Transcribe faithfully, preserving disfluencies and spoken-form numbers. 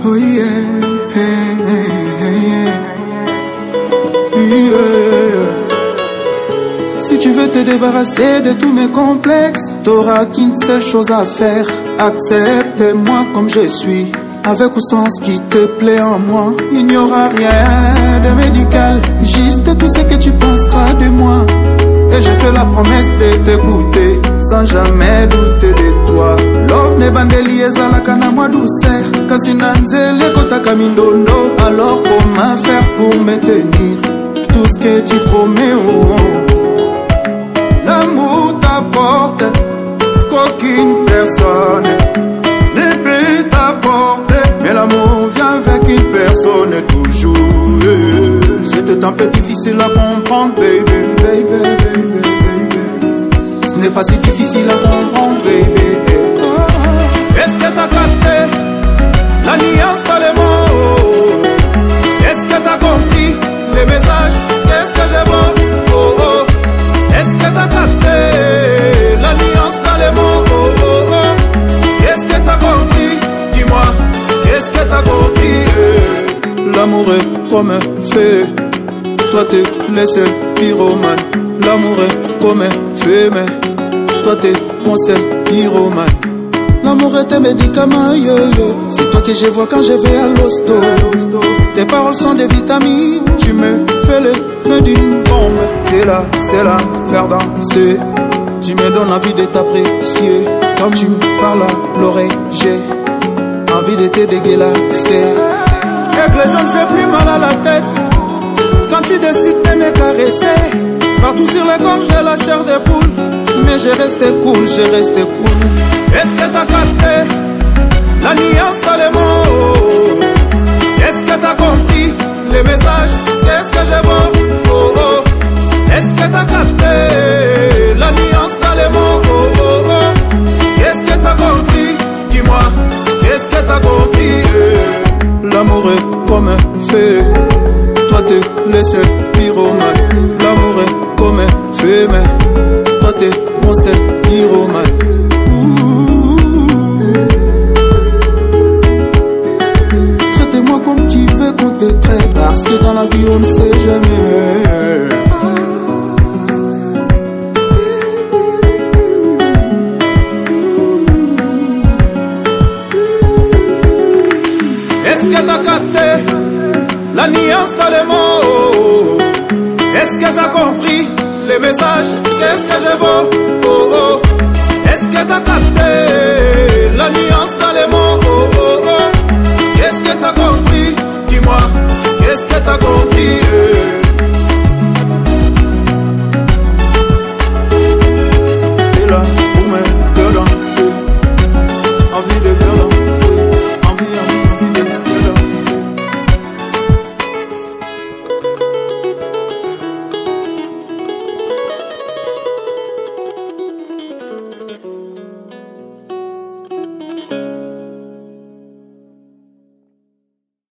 Oh yeah, hey, hey, hey, yeah. Si tu veux te débarrasser de tous mes complexes, t'auras qu'une seule chose à faire. Accepte-moi comme je suis, avec ou sans ce qui te plaît en moi. Il n'y aura rien de médical, juste tout ce que tu penseras de moi. Et je fais la promesse de t'écouter, sans jamais douter de toi. Love ne bandeli ezalaka na mwa douceur, kasi na nzele kotaka mindondo. Alors comment faire pour me tenir tout ce que tu promets, oh, oh. L'amour t'apporte ce qu'aucune personne ne peut t'apporter, mais l'amour vient avec une personne toujours. C'est un peu difficile à comprendre, baby, baby, baby, baby. Ce n'est pas si difficile à comprendre, baby. Est-ce que t'as capté la nuance dans les mots? Est-ce que t'as compris les messages? Qu'est-ce que j'ai beau? Oh oh. Est-ce que t'as capté la nuance dans les mots? Oh oh oh. Qu'est-ce que t'as compris? Dis-moi, qu'est-ce que t'as compris? L'amour est comme un feu, toi t'es le seul pyromane. L'amour est comme un feu, mais toi t'es mon seul pyromane. L'amour est un médicament, yo yo. C'est toi que je vois quand je vais à l'hosto. Tes paroles sont des vitamines, tu me fais le feu d'une bombe. T'es là, c'est là, faire danser. Tu me donnes envie de t'apprécier. Quand tu me parles à l'oreille, j'ai envie de te dégueulasser. Avec les jambes, j'ai plus mal à la tête. Quand tu décides de me caresser, partout sur les corps j'ai la chair de poule. Mais je reste cool, je reste cool. Est-ce que t'as capté la nuance dans les mots? Est-ce que t'as compris les messages? Qu'est-ce que j'ai beau? Oh oh. Est-ce que t'as capté la nuance dans les mots? Oh oh oh. Qu'est-ce que t'as compris? Dis-moi, qu'est-ce que t'as compris? L'amour est comme un feu, toi t'es le seul pyromane. L'amour est comme un feu, mais toi t'es mon seul pyromane. Traite-moi comme tu veux qu'on te traite, parce que dans la vie on ne sait jamais. Est-ce que t'as capté la nuance dans les mots? Est-ce que t'as compris les messages? Qu'est-ce que je vaux? Oh oh. Est-ce que t'as capté la nuance